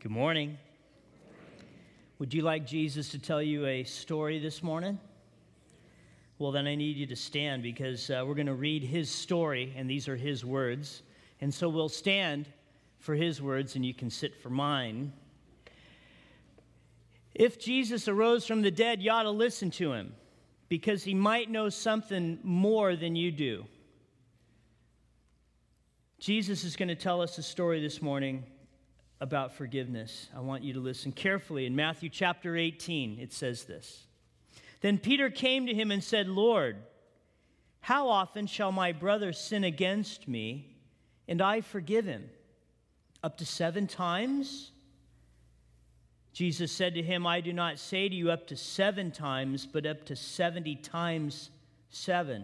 Good morning. Would you like Jesus to tell you a story this morning? Well, then I need you to stand because we're going to read his story, and these are his words. And so we'll stand for his words, and you can sit for mine. If Jesus arose from the dead, you ought to listen to him because he might know something more than you do. Jesus is going to tell us a story this morning about forgiveness. I want you to listen carefully. In Matthew chapter 18, it says this. Then Peter came to him and said, Lord, how often shall my brother sin against me, and I forgive him? Up to 7 times? Jesus said to him, I do not say to you up to 7 times, but up to 70 times 7.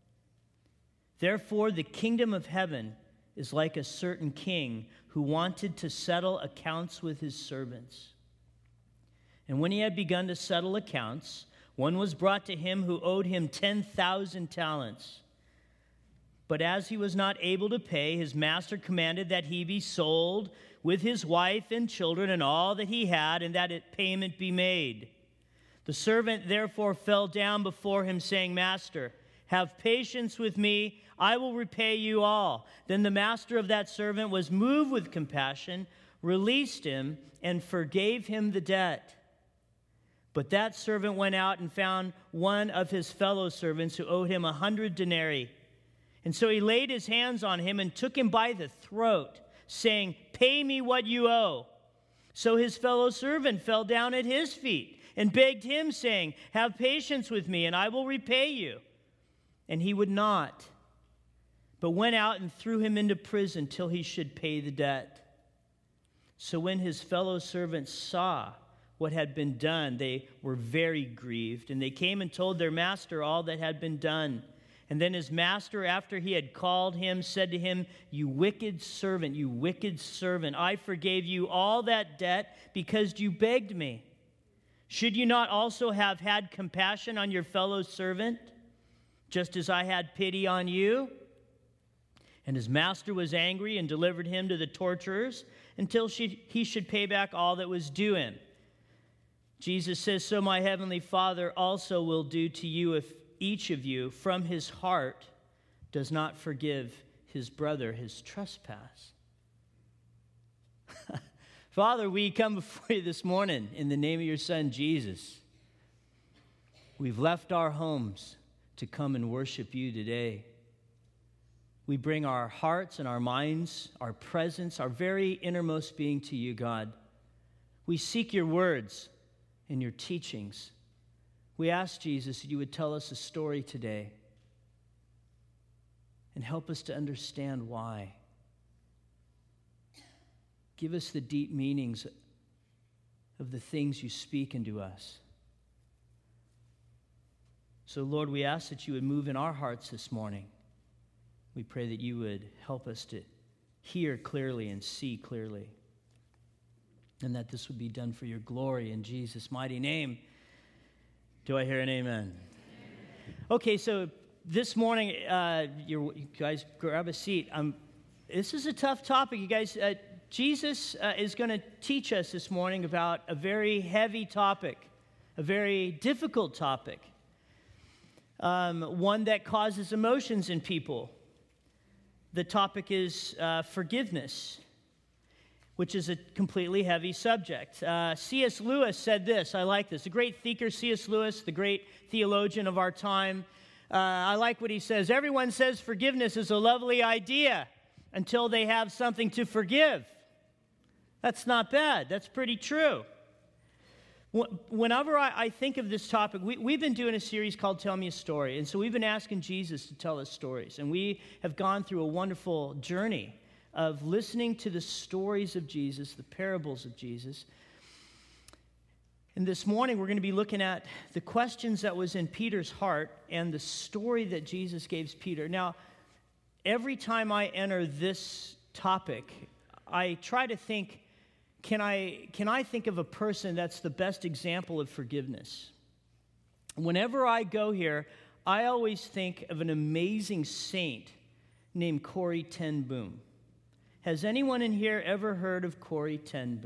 Therefore, the kingdom of heaven is like a certain king who wanted to settle accounts with his servants. And when he had begun to settle accounts, one was brought to him who owed him 10,000 talents. But as he was not able to pay, his master commanded that he be sold with his wife and children and all that he had, and that payment be made. The servant therefore fell down before him, saying, Master, have patience with me, I will repay you all. Then the master of that servant was moved with compassion, released him, and forgave him the debt. But that servant went out and found one of his fellow servants who owed him 100 denarii. And so he laid his hands on him and took him by the throat, saying, Pay me what you owe. So his fellow servant fell down at his feet and begged him, saying, Have patience with me, and I will repay you. And he would not, but went out and threw him into prison till he should pay the debt. So when his fellow servants saw what had been done, they were very grieved, and they came and told their master all that had been done. And then his master, after he had called him, said to him, you wicked servant, I forgave you all that debt because you begged me. Should you not also have had compassion on your fellow servant, just as I had pity on you? And his master was angry and delivered him to the torturers until he should pay back all that was due him. Jesus says, so my heavenly Father also will do to you if each of you from his heart does not forgive his brother his trespass. Father, we come before you this morning in the name of your Son, Jesus. We've left our homes to come and worship you today. We bring our hearts and our minds, our presence, our very innermost being to you, God. We seek your words and your teachings. We ask, Jesus, that you would tell us a story today and help us to understand why. Give us the deep meanings of the things you speak into us. So, Lord, we ask that you would move in our hearts this morning. We pray that you would help us to hear clearly and see clearly, and that this would be done for your glory in Jesus' mighty name. Do I hear an amen? Amen. Okay, so this morning, you guys grab a seat. This is a tough topic, you guys. Jesus is going to teach us this morning about a very heavy topic, a very difficult topic. One that causes emotions in people. The topic is forgiveness, which is a completely heavy subject. C.S. Lewis said this, I like this. The great thinker C.S. Lewis, the great theologian of our time, I like what he says. Everyone says forgiveness is a lovely idea until they have something to forgive. That's not bad. That's pretty true. Whenever I think of this topic, we've been doing a series called Tell Me a Story. And so we've been asking Jesus to tell us stories. And we have gone through a wonderful journey of listening to the stories of Jesus, the parables of Jesus. And this morning, we're going to be looking at the questions that was in Peter's heart and the story that Jesus gave Peter. Now, every time I enter this topic, I try to think, can I think of a person that's the best example of forgiveness? Whenever I go here, I always think of an amazing saint named Corrie ten Boom. Has anyone in here ever heard of Corrie ten Boom?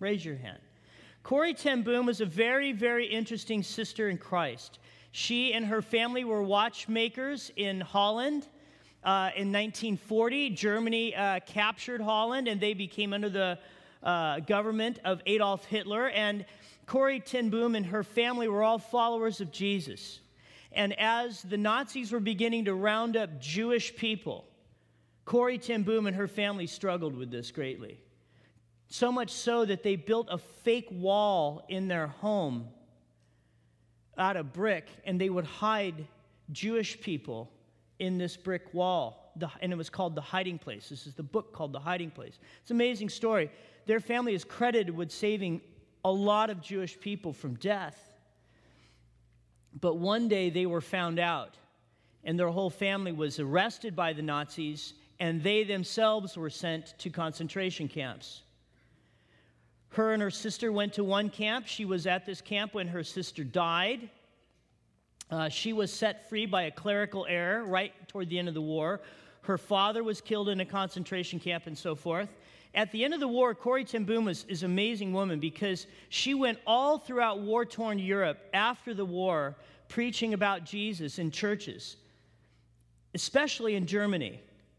Raise your hand. Corrie ten Boom was a very, very interesting sister in Christ. She and her family were watchmakers in Holland. In 1940, Germany captured Holland, and they became under the government of Adolf Hitler. And Corrie ten Boom and her family were all followers of Jesus. And as the Nazis were beginning to round up Jewish people, Corrie ten Boom and her family struggled with this greatly. So much so that they built a fake wall in their home out of brick, and they would hide Jewish people in this brick wall. And it was called The Hiding Place. This is the book called The Hiding Place. It's an amazing story. Their family is credited with saving a lot of Jewish people from death. But one day they were found out, and their whole family was arrested by the Nazis, and they themselves were sent to concentration camps. Her and her sister went to one camp. She was at this camp when her sister died. She was set free by a clerical error right toward the end of the war. Her father was killed in a concentration camp and so forth. At the end of the war, Corrie ten Boom is an amazing woman because she went all throughout war-torn Europe after the war preaching about Jesus in churches, especially in Germany.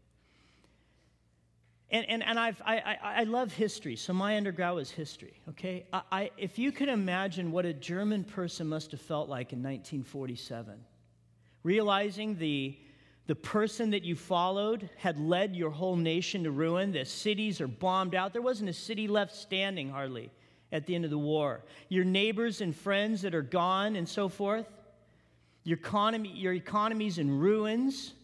And I love history, so my undergrad was history, okay? If you can imagine what a German person must have felt like in 1947, realizing the person that you followed had led your whole nation to ruin, the cities are bombed out. There wasn't a city left standing hardly at the end of the war. Your neighbors and friends that are gone and so forth. Your economy's in ruins.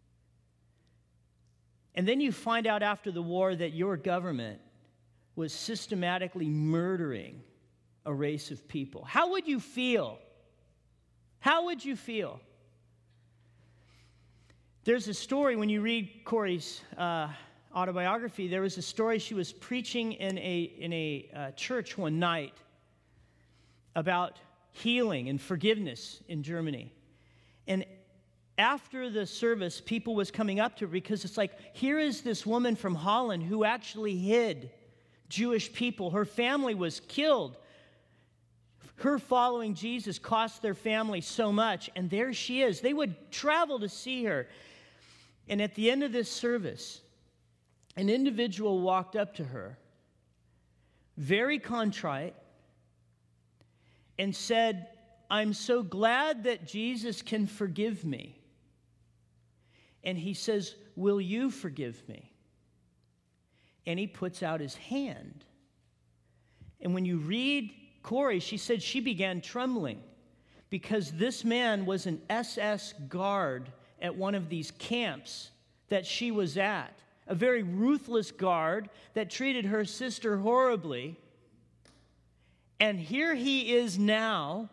And then you find out after the war that your government was systematically murdering a race of people. How would you feel? How would you feel? There's a story, when you read Corrie's autobiography, there was a story she was preaching in a church one night about healing and forgiveness in Germany. And after the service, people was coming up to her because it's like, here is this woman from Holland who actually hid Jewish people. Her family was killed. Her following Jesus cost their family so much, and there she is. They would travel to see her. And at the end of this service, an individual walked up to her, very contrite, and said, "I'm so glad that Jesus can forgive me." And he says, "Will you forgive me?" And he puts out his hand. And when you read Corrie, she said she began trembling because this man was an SS guard at one of these camps that she was at. A very ruthless guard that treated her sister horribly. And here he is now,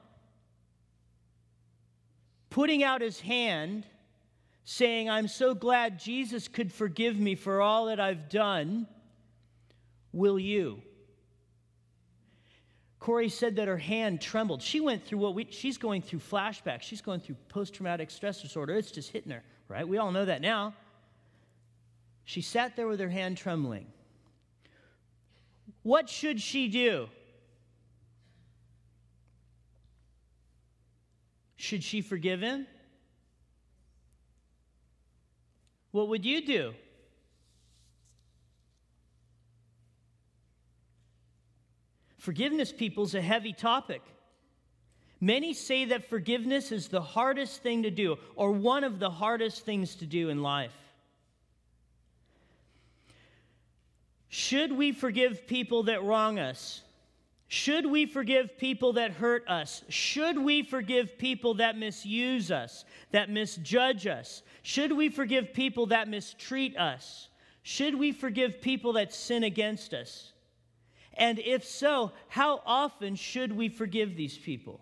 putting out his hand, saying, "I'm so glad Jesus could forgive me for all that I've done. Will you?" Corrie said that her hand trembled. She went through she's going through flashbacks. She's going through post-traumatic stress disorder. It's just hitting her, right? We all know that now. She sat there with her hand trembling. What should she do? Should she forgive him? What would you do? Forgiveness, people, is a heavy topic. Many say that forgiveness is the hardest thing to do, or one of the hardest things to do in life. Should we forgive people that wrong us? Should we forgive people that hurt us? Should we forgive people that misuse us, that misjudge us? Should we forgive people that mistreat us? Should we forgive people that sin against us? And if so, how often should we forgive these people?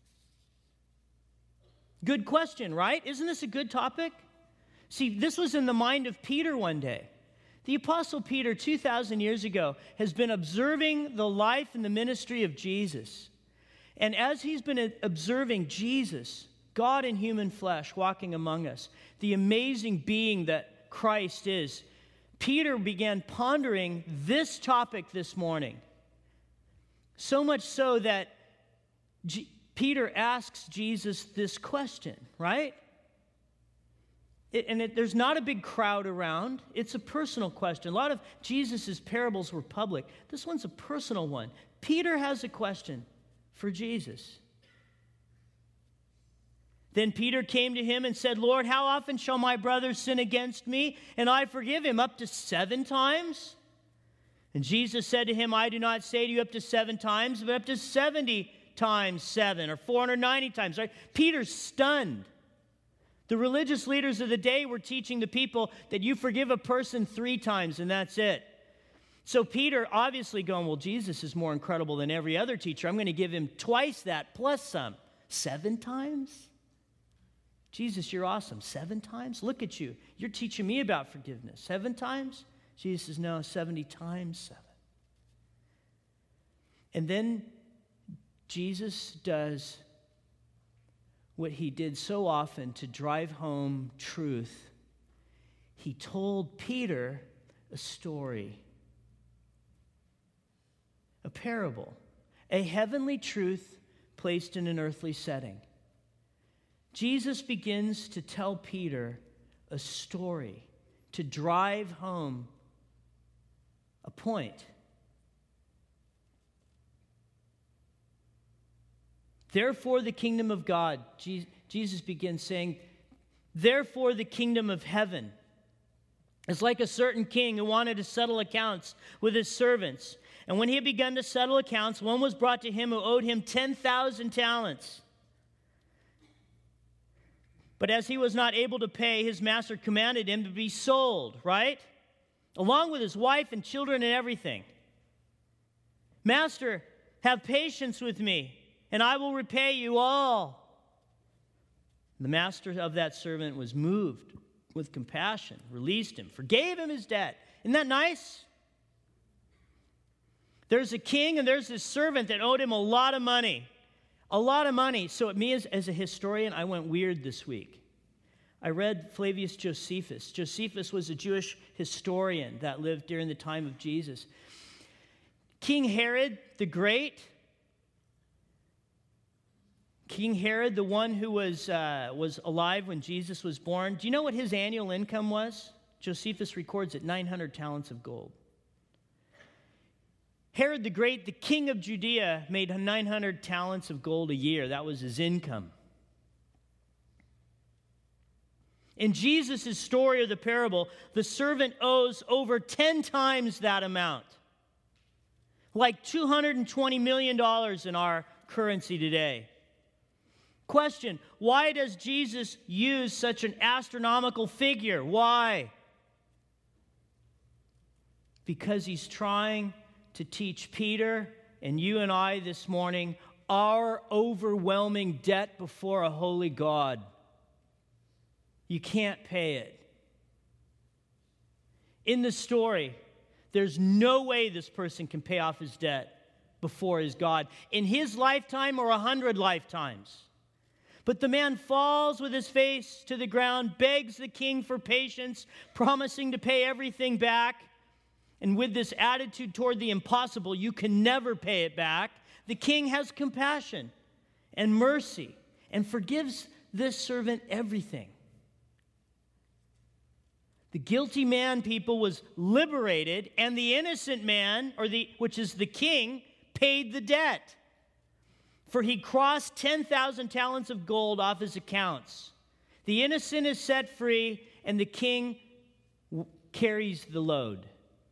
Good question, right? Isn't this a good topic? See, this was in the mind of Peter one day. The Apostle Peter, 2,000 years ago, has been observing the life and the ministry of Jesus. And as he's been observing Jesus, God in human flesh, walking among us, the amazing being that Christ is, Peter began pondering this topic this morning. So much so that Peter asks Jesus this question, right? There's not a big crowd around. It's a personal question. A lot of Jesus' parables were public. This one's a personal one. Peter has a question for Jesus. Then Peter came to him and said, Lord, how often shall my brother sin against me and I forgive him? Up to 7 times? And Jesus said to him, I do not say to you up to 7 times, but up to 70 times 7, or 490 times. Right? Peter's stunned. The religious leaders of the day were teaching the people that you forgive a person 3 times and that's it. So Peter obviously going, well, Jesus is more incredible than every other teacher. I'm going to give him twice that plus some. 7 times? Jesus, you're awesome. 7 times? Look at you. You're teaching me about forgiveness. 7 times? Jesus says, no, 70 times 7. And then Jesus does what he did so often to drive home truth. He told Peter a story, a parable, a heavenly truth placed in an earthly setting. Jesus begins to tell Peter a story to drive home a point. Therefore, the kingdom of God, Jesus begins saying, therefore, the kingdom of heaven is like a certain king who wanted to settle accounts with his servants. And when he had begun to settle accounts, one was brought to him who owed him 10,000 talents. But as he was not able to pay, his master commanded him to be sold, right? Along with his wife and children and everything. Master, have patience with me, and I will repay you all. The master of that servant was moved with compassion, released him, forgave him his debt. Isn't that nice? There's a king and there's this servant that owed him a lot of money. A lot of money. So me as a historian, I went weird this week. I read Flavius Josephus. Josephus was a Jewish historian that lived during the time of Jesus. King Herod the Great, King Herod, the one who was alive when Jesus was born, do you know what his annual income was? Josephus records it, 900 talents of gold. Herod the Great, the king of Judea, made 900 talents of gold a year. That was his income. In Jesus' story of the parable, the servant owes over 10 times that amount. Like $220 million in our currency today. Question, why does Jesus use such an astronomical figure? Why? Because he's trying to teach Peter and you and I this morning our overwhelming debt before a holy God. You can't pay it. In the story, there's no way this person can pay off his debt before his God in his lifetime or 100 lifetimes. But the man falls with his face to the ground, begs the king for patience, promising to pay everything back. And with this attitude toward the impossible, you can never pay it back, the king has compassion and mercy and forgives this servant everything. The guilty man, people, was liberated, and the innocent man, which is the king, paid the debt. For he crossed 10,000 talents of gold off his accounts. The innocent is set free, and the king carries the load.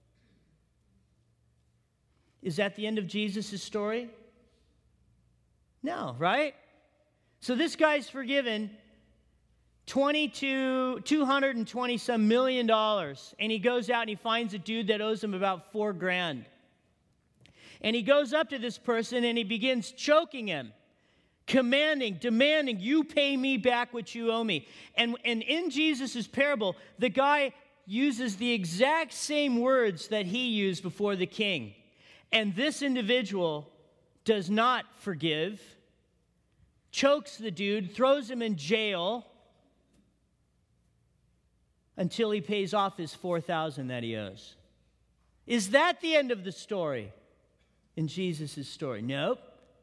Is that the end of Jesus' story? No, right? So this guy's forgiven $220-some million, and he goes out and he finds a dude that owes him about $4,000. And he goes up to this person and he begins choking him, commanding, demanding, you pay me back what you owe me. And in Jesus' parable, the guy uses the exact same words that he used before the king. And this individual does not forgive, chokes the dude, throws him in jail until he pays off his $4,000 that he owes. Is that the end of the story? in Jesus' story? Nope.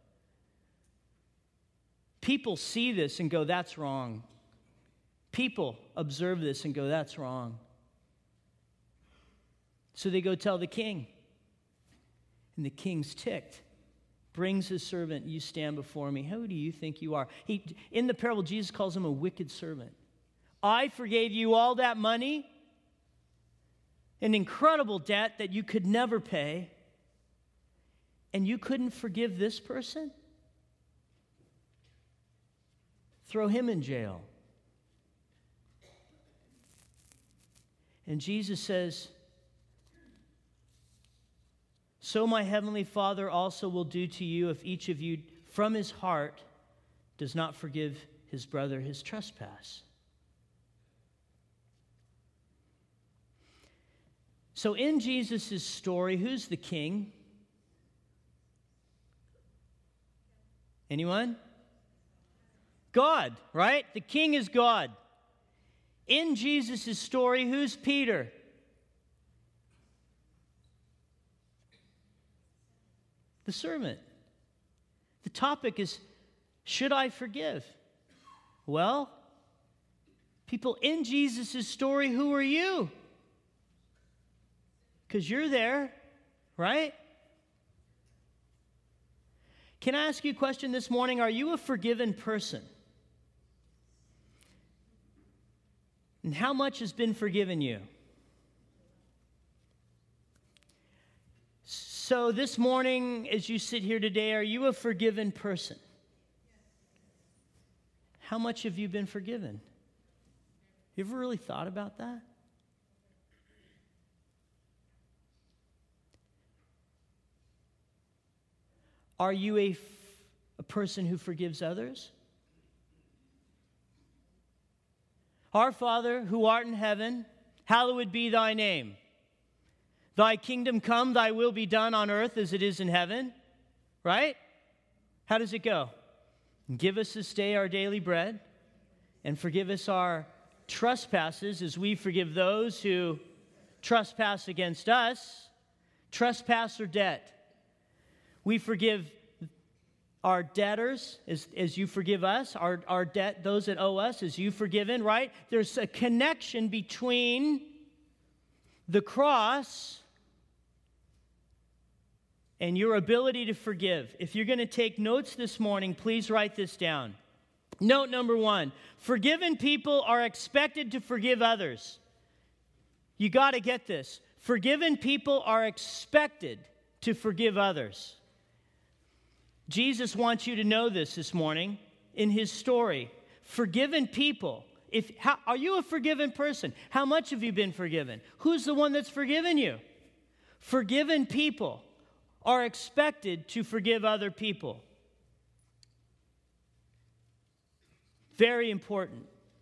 People see this and go, that's wrong. People observe this and go, that's wrong. So they go tell the king. And the king's ticked. Brings his servant, you stand before me. Who do you think you are? In the parable, Jesus calls him a wicked servant. I forgave you all that money, an incredible debt that you could never pay, and you couldn't forgive this person? Throw him in jail. And Jesus says, so my heavenly Father also will do to you if each of you from his heart does not forgive his brother his trespass. So in Jesus' story, who's the king? Anyone? God, right? The king is God. In Jesus' story, who's Peter? The servant. The topic is, should I forgive? Well, people in Jesus' story, who are you? Because you're there, right? Can I ask you a question this morning? Are you a forgiven person? And how much has been forgiven you? So this morning, as you sit here today, are you a forgiven person? How much have you been forgiven? You ever really thought about that? Are you a person who forgives others? Our Father, who art in heaven, hallowed be thy name. Thy kingdom come, thy will be done on earth as it is in heaven. Right? How does it go? Give us this day our daily bread, and forgive us our trespasses as we forgive those who trespass against us. Trespass or debt. We forgive our debtors as you forgive us, our debt, those that owe us, as you've forgiven, right? There's a connection between the cross and your ability to forgive. If you're going to take notes this morning, please write this down. Note number 1, forgiven people are expected to forgive others. You got to get this. Forgiven people are expected to forgive others. Jesus wants you to know this morning in his story. Forgiven people. Are you a forgiven person? How much have you been forgiven? Who's the one that's forgiven you? Forgiven people are expected to forgive other people. Very important.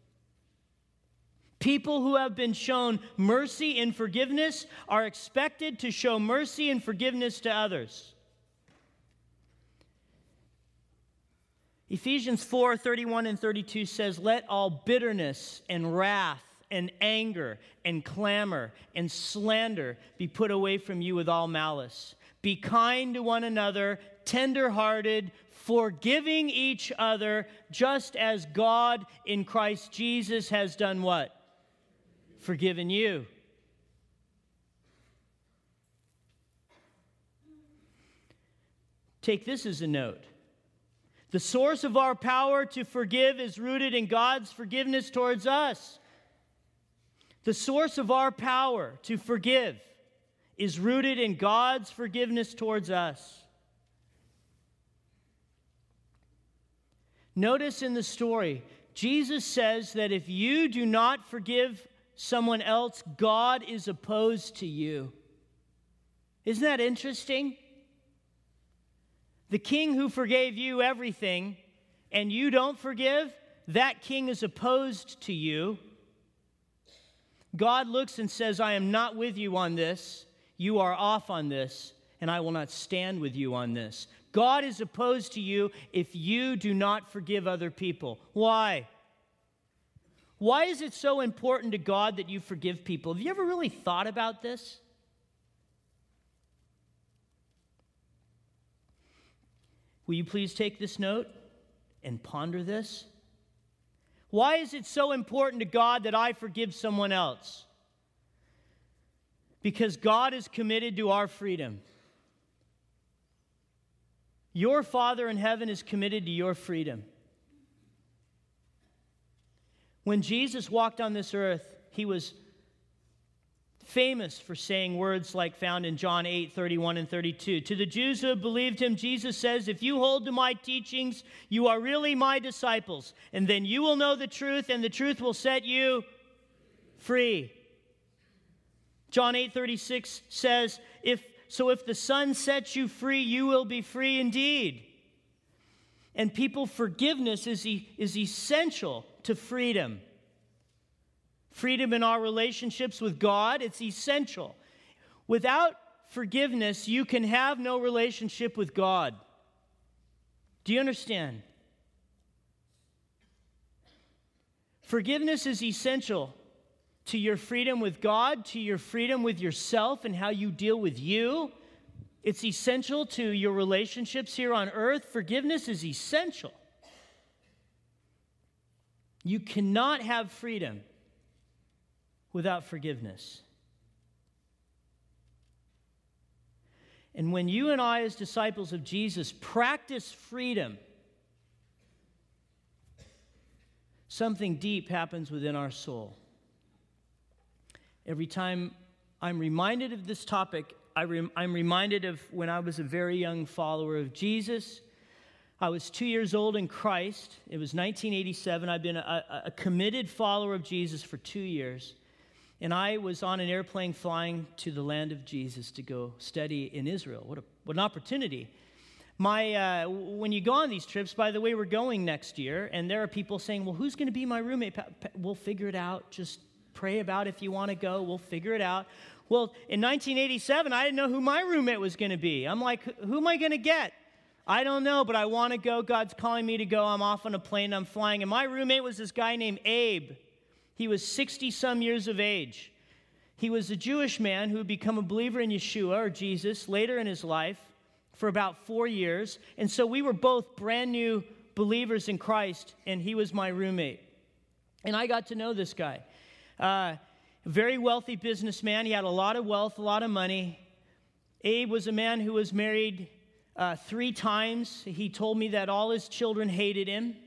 People who have been shown mercy and forgiveness are expected to show mercy and forgiveness to others. Ephesians 4:31 and 32 says, let all bitterness and wrath and anger and clamor and slander be put away from you with all malice. Be kind to one another, tender-hearted, forgiving each other, just as God in Christ Jesus has done what? Forgiven you. Take this as a note. The source of our power to forgive is rooted in God's forgiveness towards us. The source of our power to forgive is rooted in God's forgiveness towards us. Notice in the story, Jesus says that if you do not forgive someone else, God is opposed to you. Isn't that interesting? The king who forgave you everything and you don't forgive, that king is opposed to you. God looks and says, I am not with you on this. You are off on this, and I will not stand with you on this. God is opposed to you if you do not forgive other people. Why? Why is it so important to God that you forgive people? Have you ever really thought about this? Will you please take this note and ponder this? Why is it so important to God that I forgive someone else? Because God is committed to our freedom. Your Father in heaven is committed to your freedom. When Jesus walked on this earth, he was famous for saying words like found in John 8:31 and 32. To the Jews who have believed him, Jesus says, if you hold to my teachings, you are really my disciples, and then you will know the truth, and the truth will set you free. John 8:36 says, if the Son sets you free, you will be free indeed. And people, forgiveness is essential to freedom. Freedom in our relationships with God, it's essential. Without forgiveness, you can have no relationship with God. Do you understand? Forgiveness is essential to your freedom with God, to your freedom with yourself and how you deal with you. It's essential to your relationships here on earth. Forgiveness is essential. You cannot have freedom without forgiveness. And when you and I, as disciples of Jesus, practice freedom, something deep happens within our soul. Every time I'm reminded of this topic, I'm reminded of when I was a very young follower of Jesus. I was 2 years old in Christ. It was 1987. I've been a committed follower of Jesus for 2 years. And I was on an airplane flying to the land of Jesus to go study in Israel. What an opportunity. When you go on these trips, by the way, we're going next year, and there are people saying, well, who's going to be my roommate? We'll figure it out. Just pray about if you want to go. We'll figure it out. Well, in 1987, I didn't know who my roommate was going to be. I'm like, who am I going to get? I don't know, but I want to go. God's calling me to go. I'm off on a plane. I'm flying. And my roommate was this guy named Abe. He was 60-some years of age. He was a Jewish man who had become a believer in Yeshua, or Jesus, later in his life for about 4 years. And so we were both brand new believers in Christ, and he was my roommate. And I got to know this guy. A very wealthy businessman. He had a lot of wealth, a lot of money. Abe was a man who was married 3 times. He told me that all his children hated him.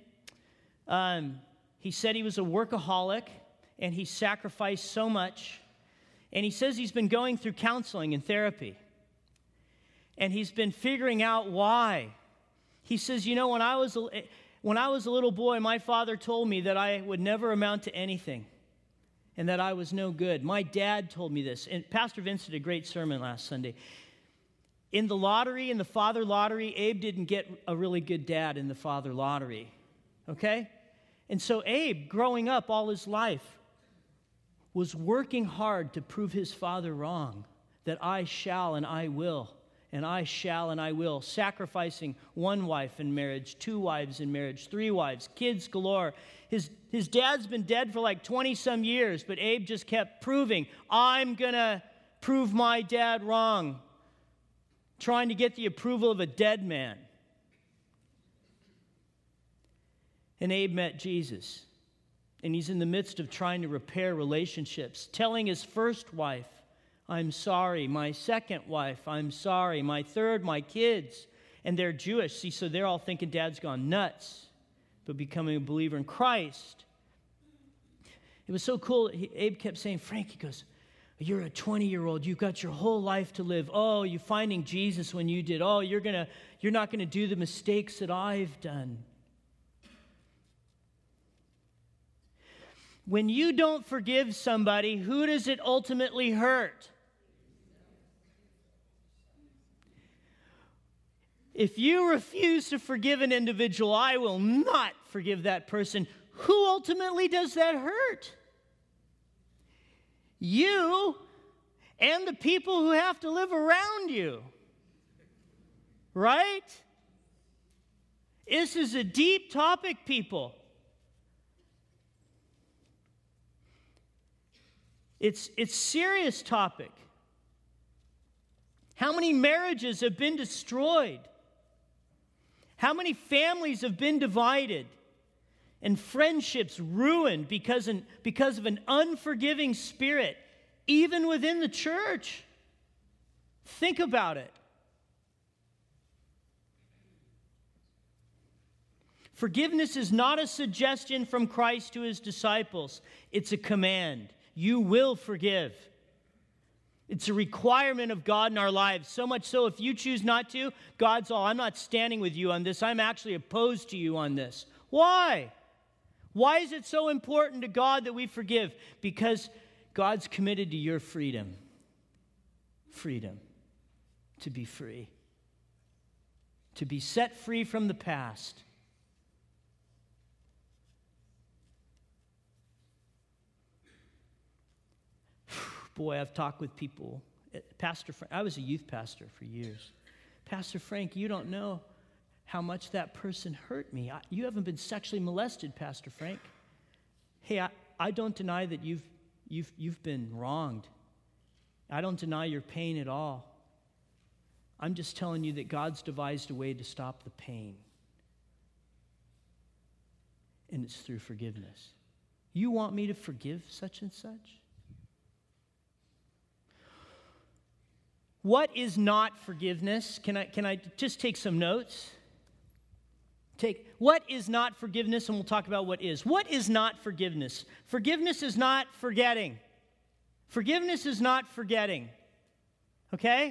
He said he was a workaholic, and he sacrificed so much. And he says he's been going through counseling and therapy. And he's been figuring out why. He says, you know, when I was a little boy, my father told me that I would never amount to anything and that I was no good. My dad told me this. And Pastor Vince did a great sermon last Sunday. In the lottery, in the father lottery, Abe didn't get a really good dad in the father lottery. Okay? And so Abe, growing up all his life, was working hard to prove his father wrong, that I shall and I will, and I shall and I will, sacrificing 1 wife in marriage, 2 wives in marriage, 3 wives, kids galore. His dad's been dead for like 20-some years, but Abe just kept proving, I'm going to prove my dad wrong, trying to get the approval of a dead man. And Abe met Jesus, and he's in the midst of trying to repair relationships, telling his first wife, I'm sorry, my second wife, I'm sorry, my third, my kids, and they're Jewish. See, so they're all thinking dad's gone nuts, but becoming a believer in Christ. It was so cool. Abe kept saying, Frank, he goes, you're a 20-year-old. You've got your whole life to live. Oh, you're finding Jesus when you did. Oh, you're not going to do the mistakes that I've done. When you don't forgive somebody, who does it ultimately hurt? If you refuse to forgive an individual, I will not forgive that person. Who ultimately does that hurt? You and the people who have to live around you. Right? This is a deep topic, people. It's a serious topic. How many marriages have been destroyed? How many families have been divided and friendships ruined because of an unforgiving spirit, even within the church? Think about it. Forgiveness is not a suggestion from Christ to his disciples. It's a command. You will forgive. It's a requirement of God in our lives. So much so, if you choose not to, God's all, I'm not standing with you on this. I'm actually opposed to you on this. Why? Why is it so important to God that we forgive? Because God's committed to your freedom. Freedom. To be free. To be set free from the past. Boy, I've talked with people. Pastor Frank, I was a youth pastor for years. Pastor Frank, you don't know how much that person hurt me. You haven't been sexually molested, Pastor Frank. Hey, I don't deny that you've been wronged. I don't deny your pain at all. I'm just telling you that God's devised a way to stop the pain. And it's through forgiveness. You want me to forgive such and such? What is not forgiveness? Can I just take some notes? What is not forgiveness, and we'll talk about what is. What is not forgiveness? Forgiveness is not forgetting. Forgiveness is not forgetting. Okay?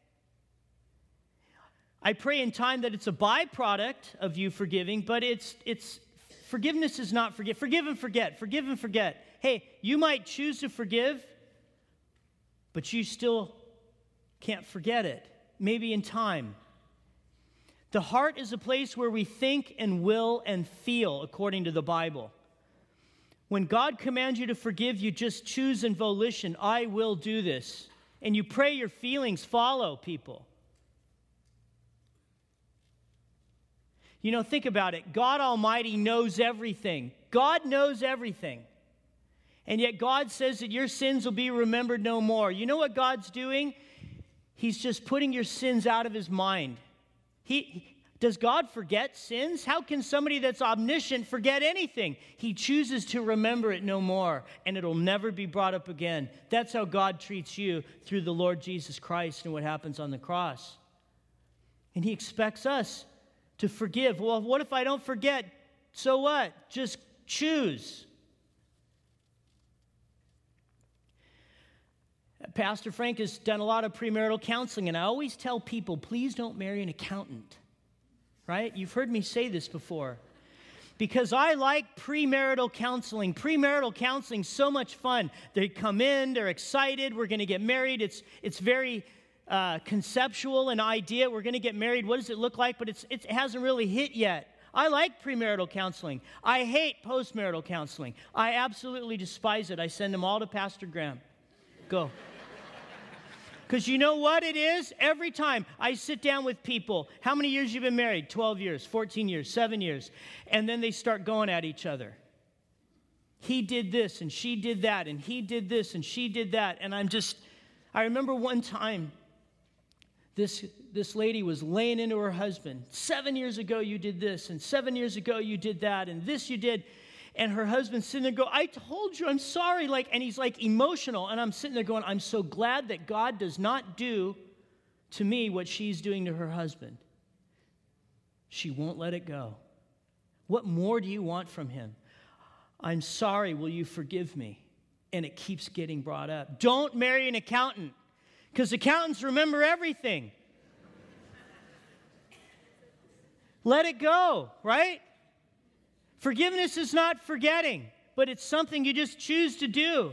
I pray in time that it's a byproduct of you forgiving, but it's forgiveness is not forget. Forgive and forget. Forgive and forget. Hey, you might choose to forgive, but you still can't forget it. Maybe in time. The heart is a place where we think and will and feel according to the Bible. When God commands you to forgive, you just choose in volition, I will do this. And you pray your feelings follow, people. You know, think about it. God Almighty knows everything. God knows everything. And yet God says that your sins will be remembered no more. You know what God's doing? He's just putting your sins out of his mind. Does God forget sins? How can somebody that's omniscient forget anything? He chooses to remember it no more, and it'll never be brought up again. That's how God treats you through the Lord Jesus Christ and what happens on the cross. And he expects us to forgive. Well, what if I don't forget? So what? Just choose. Pastor Frank has done a lot of premarital counseling, and I always tell people, please don't marry an accountant, right? You've heard me say this before. Because I like premarital counseling. Premarital counseling is so much fun. They come in, they're excited, we're going to get married. It's very conceptual, an idea. We're going to get married. What does it look like? But it hasn't really hit yet. I like premarital counseling. I hate postmarital counseling. I absolutely despise it. I send them all to Pastor Graham. Go. Because you know what it is? Every time I sit down with people, how many years you been married? 12 years, 14 years, 7 years. And then they start going at each other. He did this, and she did that, and he did this, and she did that. And I remember one time, this lady was laying into her husband. 7 years ago you did this, and 7 years ago you did that, and this you did. And her husband's sitting there going, I told you, I'm sorry. And he's emotional. And I'm sitting there going, I'm so glad that God does not do to me what she's doing to her husband. She won't let it go. What more do you want from him? I'm sorry, will you forgive me? And it keeps getting brought up. Don't marry an accountant, because accountants remember everything. Let it go, right? Forgiveness is not forgetting, but it's something you just choose to do.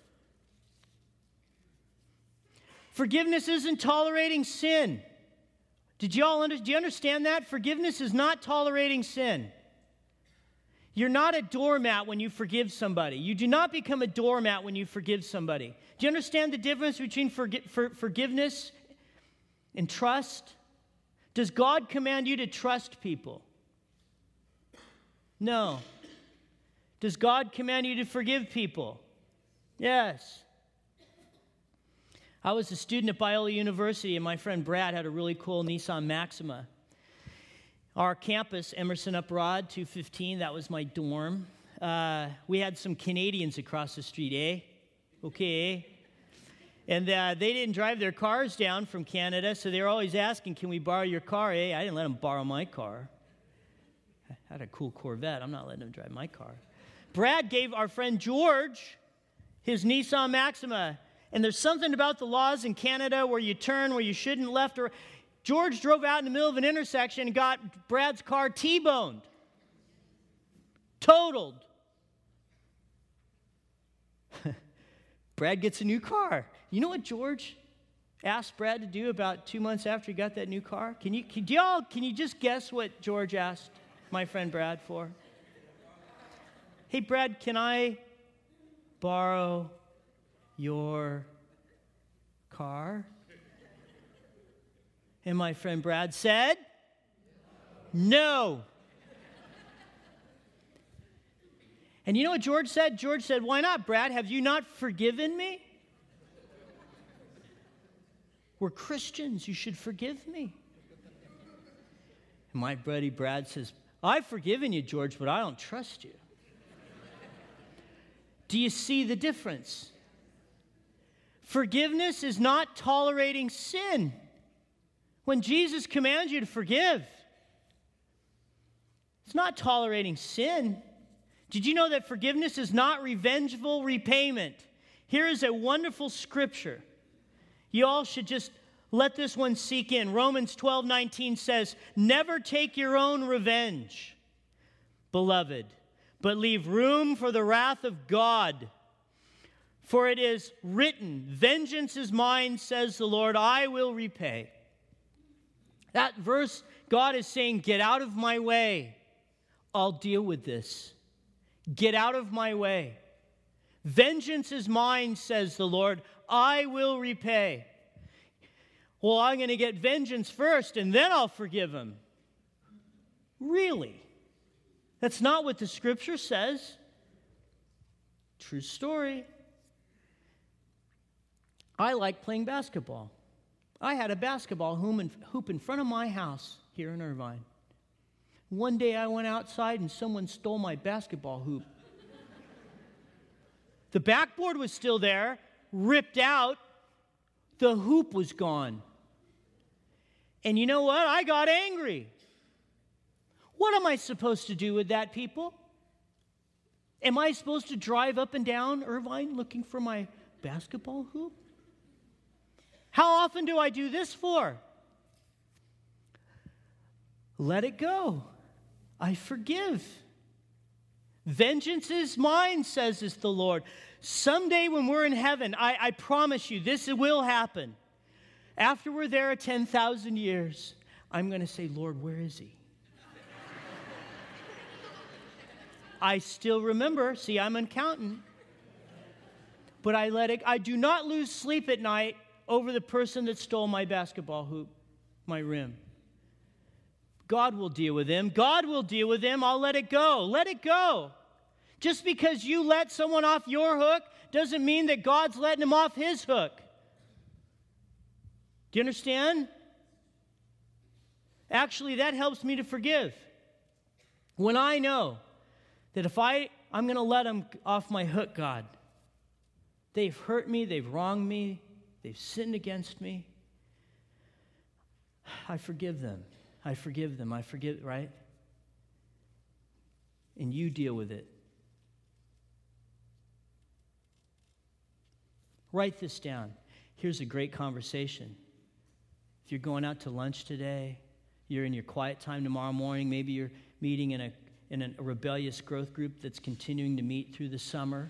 Forgiveness isn't tolerating sin. Do you understand that? Forgiveness is not tolerating sin. You're not a doormat when you forgive somebody. You do not become a doormat when you forgive somebody. Do you understand the difference between forgiveness and trust? Does God command you to trust people? No. Does God command you to forgive people? Yes. I was a student at Biola University, and my friend Brad had a really cool Nissan Maxima. Our campus, Emerson Uprod 215, that was my dorm. We had some Canadians across the street, eh? Okay, eh? And they didn't drive their cars down from Canada, so they were always asking, can we borrow your car, eh? I didn't let them borrow my car. I had a cool Corvette. I'm not letting them drive my car. Brad gave our friend George his Nissan Maxima. And there's something about the laws in Canada where you turn where you shouldn't left or... George drove out in the middle of an intersection and got Brad's car T-boned. Totaled. Brad gets a new car. You know what George asked Brad to do about 2 months after he got that new car? Can you just guess what George asked my friend Brad for? Hey, Brad, can I borrow your car? And my friend Brad said, no. And you know what George said? George said, why not, Brad? Have you not forgiven me? We're Christians. You should forgive me. And my buddy Brad says, I've forgiven you, George, but I don't trust you. Do you see the difference? Forgiveness is not tolerating sin. When Jesus commands you to forgive, it's not tolerating sin. Did you know that forgiveness is not revengeful repayment? Here is a wonderful scripture. You all should just let this one sink in. Romans 12:19 says, never take your own revenge, beloved, but leave room for the wrath of God. For it is written, vengeance is mine, says the Lord, I will repay. That verse, God is saying, get out of my way. I'll deal with this. Get out of my way. Vengeance is mine, says the Lord. I will repay. Well, I'm going to get vengeance first, and then I'll forgive him. Really? That's not what the scripture says. True story. I like playing basketball. I had a basketball hoop in front of my house here in Irvine. One day I went outside and someone stole my basketball hoop. The backboard was still there, ripped out. The hoop was gone. And you know what? I got angry. What am I supposed to do with that, people? Am I supposed to drive up and down Irvine looking for my basketball hoop? How often do I do this for? Let it go. I forgive. Vengeance is mine, says the Lord. Someday when we're in heaven, I promise you, this will happen. After we're there 10,000 years, I'm going to say, Lord, where is he? I still remember. See, I'm an accountant. But I do not lose sleep at night over the person that stole my basketball hoop, my rim. God will deal with him. God will deal with him. I'll let it go. Let it go. Just because you let someone off your hook doesn't mean that God's letting him off his hook. Do you understand? Actually, that helps me to forgive. When I know that if I'm going to let them off my hook, God, they've hurt me, they've wronged me, they've sinned against me, I forgive them. I forgive them. I forgive, right? And you deal with it. Write this down. Here's a great conversation. If you're going out to lunch today, you're in your quiet time tomorrow morning, maybe you're meeting in a rebellious growth group that's continuing to meet through the summer,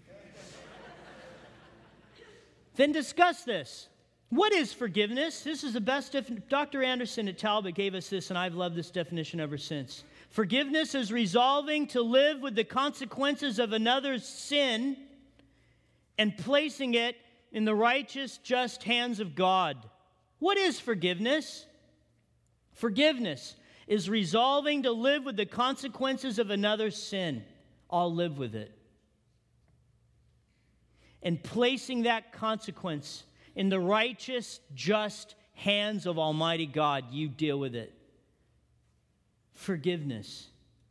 then discuss this. What is forgiveness? This is the best Dr. Anderson at Talbot gave us this, and I've loved this definition ever since. Forgiveness is resolving to live with the consequences of another's sin and placing it in the righteous, just hands of God. What is forgiveness? Forgiveness is resolving to live with the consequences of another's sin. I'll live with it. And placing that consequence in the righteous, just hands of Almighty God, you deal with it. forgiveness.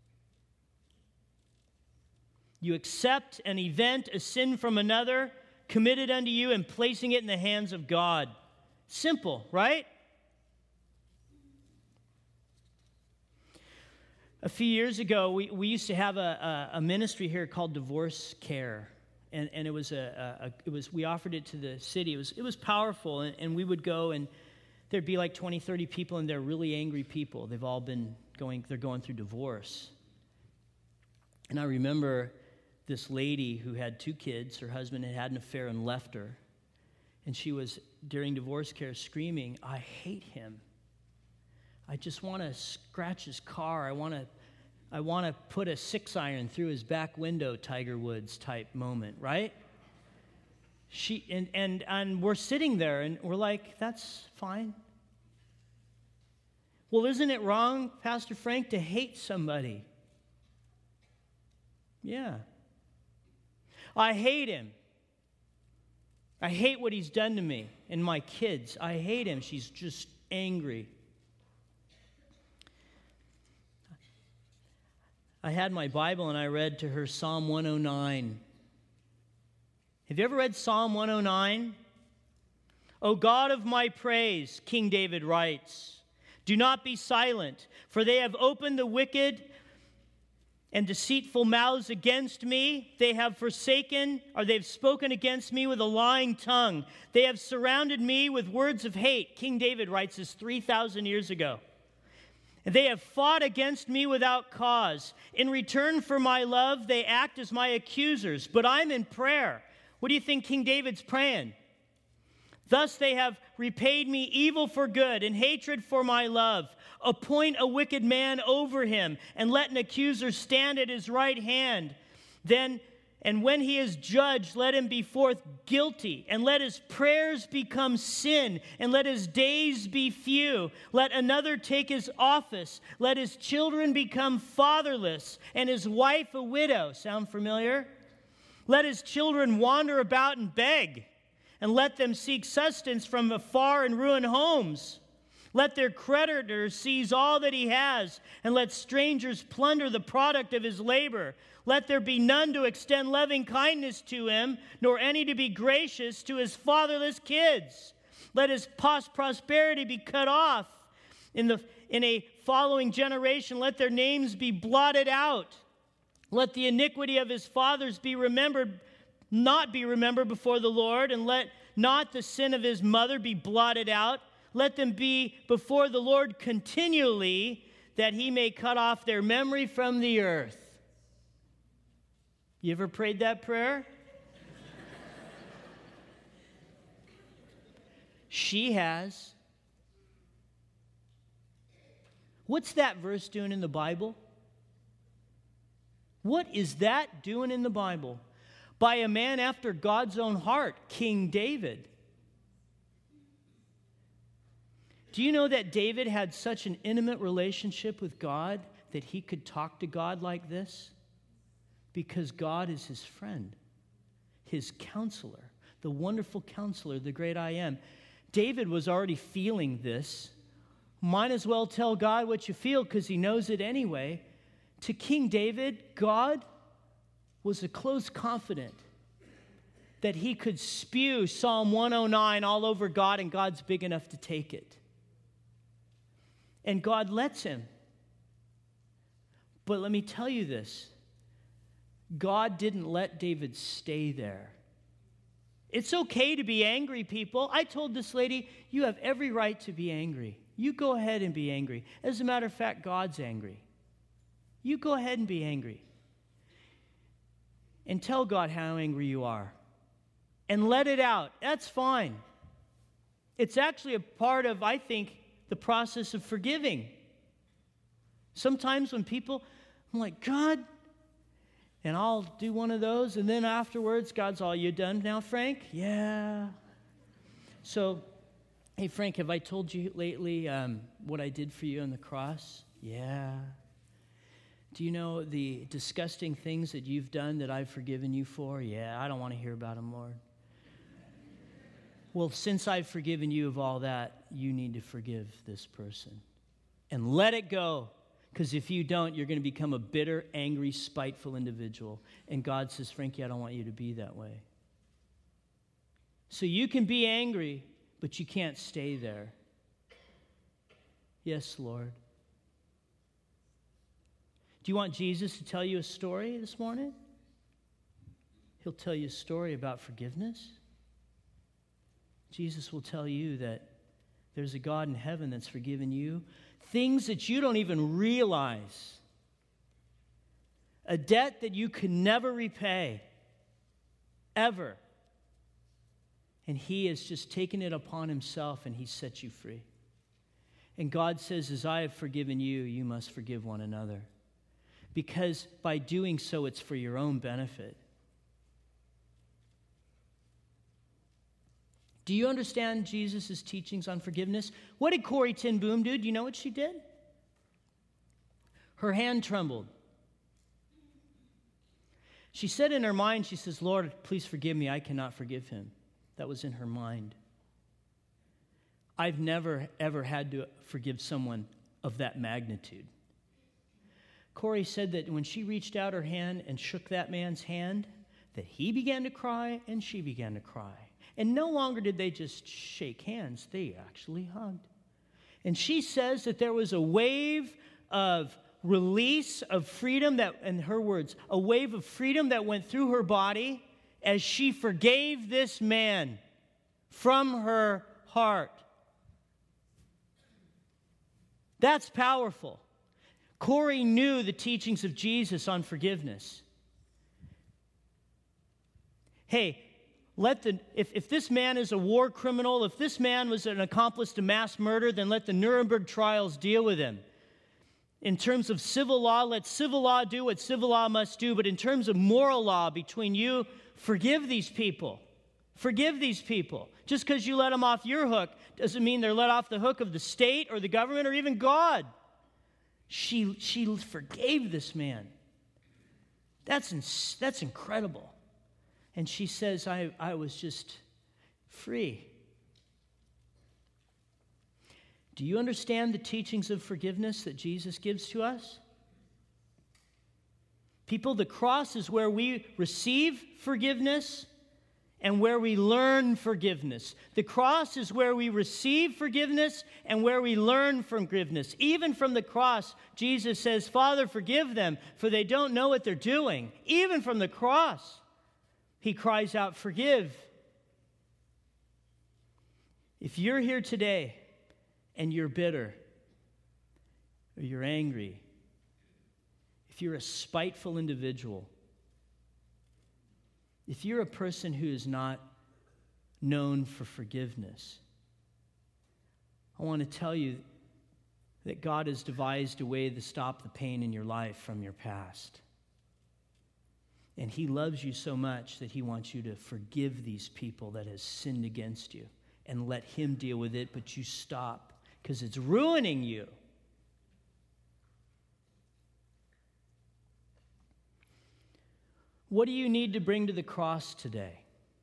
You accept an event, a sin from another, committed unto you, and placing it in the hands of God. Simple, right? A few years ago, we used to have a ministry here called Divorce Care, and it was we offered it to the city. It was powerful, and we would go, and there'd be like 20, 30 people, and they're really angry people. They've all been they're going through divorce. And I remember this lady who had 2 kids. Her husband had had an affair and left her. And she was, during Divorce Care, screaming, "I hate him. I just want to scratch his car. I want to put a 6-iron through his back window," Tiger Woods type moment, right? And we're sitting there and we're like, that's fine. Well, isn't it wrong, Pastor Frank, to hate somebody? Yeah. I hate him. I hate what he's done to me and my kids. I hate him. She's just angry. I had my Bible and I read to her Psalm 109. Have you ever read Psalm 109? "O God of my praise," King David writes, "do not be silent, for they have opened the wicked and deceitful mouths against me. They have they've spoken against me with a lying tongue. They have surrounded me with words of hate." King David writes this 3,000 years ago. "And they have fought against me without cause. In return for my love, they act as my accusers. But I'm in prayer." What do you think King David's praying? "Thus they have repaid me evil for good and hatred for my love. Appoint a wicked man over him, and let an accuser stand at his right hand. And when he is judged, let him be forth guilty, and let his prayers become sin, and let his days be few. Let another take his office. Let his children become fatherless, and his wife a widow." Sound familiar? "Let his children wander about and beg, and let them seek sustenance from afar and ruin homes. Let their creditors seize all that he has, and let strangers plunder the product of his labor. Let there be none to extend loving kindness to him, nor any to be gracious to his fatherless kids. Let his prosperity be cut off. In a following generation, let their names be blotted out. Let the iniquity of his fathers not be remembered before the Lord, and let not the sin of his mother be blotted out. Let them be before the Lord continually, that he may cut off their memory from the earth." You ever prayed that prayer? She has. What's that verse doing in the Bible? What is that doing in the Bible? By a man after God's own heart, King David. Do you know that David had such an intimate relationship with God that he could talk to God like this? Because God is his friend, his counselor, the wonderful counselor, the great I am. David was already feeling this. Might as well tell God what you feel because he knows it anyway. To King David, God was a close confidant that he could spew Psalm 109 all over God, and God's big enough to take it. And God lets him. But let me tell you this. God didn't let David stay there. It's okay to be angry, people. I told this lady, you have every right to be angry. You go ahead and be angry. As a matter of fact, God's angry. You go ahead and be angry. And tell God how angry you are. And let it out. That's fine. It's actually a part of, I think, the process of forgiving. Sometimes when people, I'm like, God, and I'll do one of those, and then afterwards, God's all, you done now, Frank? Yeah. So, hey, Frank, have I told you lately what I did for you on the cross? Yeah. Do you know the disgusting things that you've done that I've forgiven you for? Yeah, I don't want to hear about them, Lord. Well, since I've forgiven you of all that, you need to forgive this person. And let it go. Because if you don't, you're going to become a bitter, angry, spiteful individual. And God says, Frankie, I don't want you to be that way. So you can be angry, but you can't stay there. Yes, Lord. Do you want Jesus to tell you a story this morning? He'll tell you a story about forgiveness. Jesus will tell you that there's a God in heaven that's forgiven you things that you don't even realize. A debt that you can never repay, ever. And he has just taken it upon himself and he set you free. And God says, as I have forgiven you, you must forgive one another. Because by doing so, it's for your own benefit. Do you understand Jesus' teachings on forgiveness? What did Corrie ten Boom do? Do you know what she did? Her hand trembled. She said in her mind, she says, Lord, please forgive me. I cannot forgive him. That was in her mind. I've never, ever had to forgive someone of that magnitude. Corrie said that when she reached out her hand and shook that man's hand, that he began to cry and she began to cry. And no longer did they just shake hands, they actually hugged. And she says that there was a wave of release of freedom that, in her words, a wave of freedom that went through her body as she forgave this man from her heart. That's powerful. Corrie knew the teachings of Jesus on forgiveness. Hey, if this man is a war criminal, if this man was an accomplice to mass murder, then let the Nuremberg trials deal with him. In terms of civil law, let civil law do what civil law must do. But in terms of moral law between you, forgive these people. Forgive these people. Just because you let them off your hook doesn't mean they're let off the hook of the state or the government or even God. She forgave this man. That's incredible. And she says, I was just free. Do you understand the teachings of forgiveness that Jesus gives to us? People, the cross is where we receive forgiveness and where we learn forgiveness. The cross is where we receive forgiveness and where we learn forgiveness. Even from the cross, Jesus says, Father, forgive them, for they don't know what they're doing. Even from the cross, he cries out, forgive. If you're here today and you're bitter, or you're angry, if you're a spiteful individual, if you're a person who is not known for forgiveness, I want to tell you that God has devised a way to stop the pain in your life from your past. And he loves you so much that he wants you to forgive these people that has sinned against you and let him deal with it, but you stop because it's ruining you. What do you need to bring to the cross today?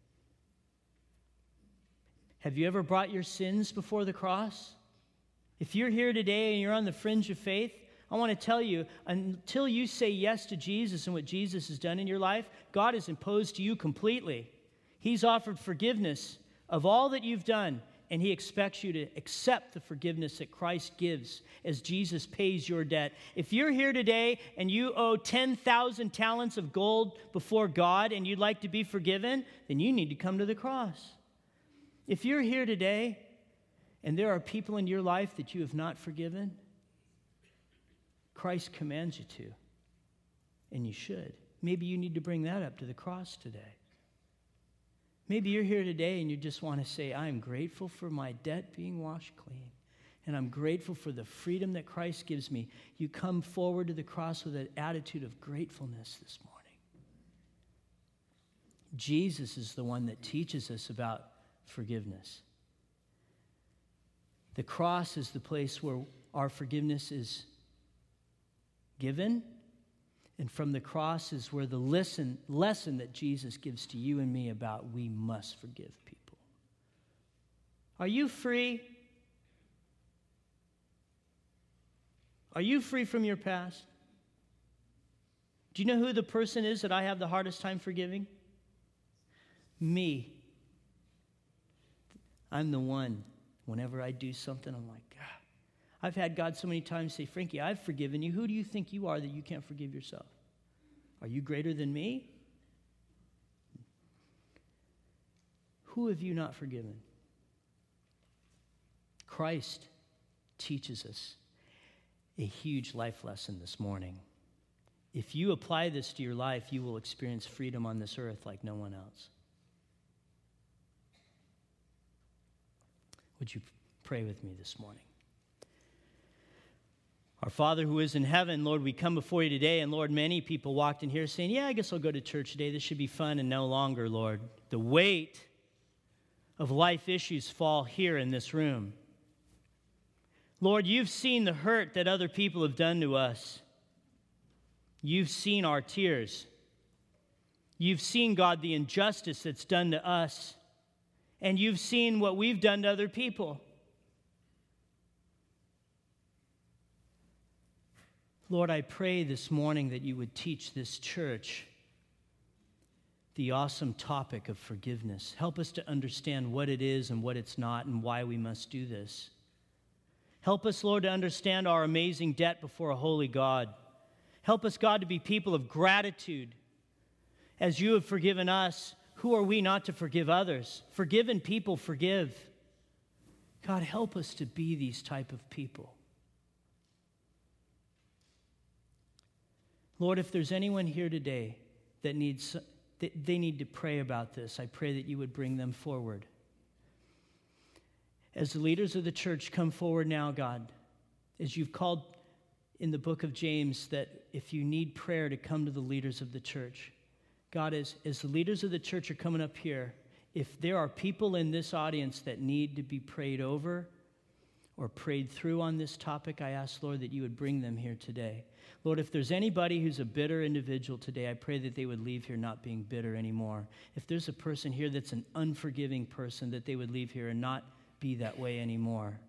Have you ever brought your sins before the cross? If you're here today and you're on the fringe of faith, I want to tell you, until you say yes to Jesus and what Jesus has done in your life, God is imposed to you completely. He's offered forgiveness of all that you've done, and he expects you to accept the forgiveness that Christ gives as Jesus pays your debt. If you're here today and you owe 10,000 talents of gold before God and you'd like to be forgiven, then you need to come to the cross. If you're here today and there are people in your life that you have not forgiven, Christ commands you to, and you should. Maybe you need to bring that up to the cross today. Maybe you're here today and you just want to say, I'm grateful for my debt being washed clean, and I'm grateful for the freedom that Christ gives me. You come forward to the cross with an attitude of gratefulness this morning. Jesus is the one that teaches us about forgiveness. The cross is the place where our forgiveness is given, and from the cross is where the lesson that Jesus gives to you and me about we must forgive people. Are you free? Are you free from your past? Do you know who the person is that I have the hardest time forgiving? Me. I'm the one. Whenever I do something, I'm like, God. I've had God so many times say, Frankie, I've forgiven you. Who do you think you are that you can't forgive yourself? Are you greater than me? Who have you not forgiven? Christ teaches us a huge life lesson this morning. If you apply this to your life, you will experience freedom on this earth like no one else. Would you pray with me this morning? Our Father who is in heaven, Lord, we come before you today, and Lord, many people walked in here saying, yeah, I guess I'll go to church today. This should be fun, and no longer, Lord. The weight of life issues fall here in this room. Lord, you've seen the hurt that other people have done to us. You've seen our tears. You've seen, God, the injustice that's done to us. And you've seen what we've done to other people. Lord, I pray this morning that you would teach this church the awesome topic of forgiveness. Help us to understand what it is and what it's not and why we must do this. Help us, Lord, to understand our amazing debt before a holy God. Help us, God, to be people of gratitude. As you have forgiven us, who are we not to forgive others? Forgiven people forgive. God, help us to be these type of people. Lord, if there's anyone here today that they need to pray about this, I pray that you would bring them forward. As the leaders of the church come forward now, God, as you've called in the book of James that if you need prayer to come to the leaders of the church, God, as the leaders of the church are coming up here, if there are people in this audience that need to be prayed over or prayed through on this topic, I ask, Lord, that you would bring them here today. Lord, if there's anybody who's a bitter individual today, I pray that they would leave here not being bitter anymore. If there's a person here that's an unforgiving person, that they would leave here and not be that way anymore.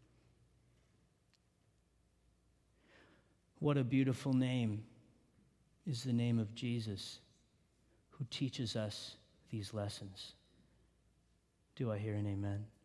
What a beautiful name is the name of Jesus, who teaches us these lessons. Do I hear an amen?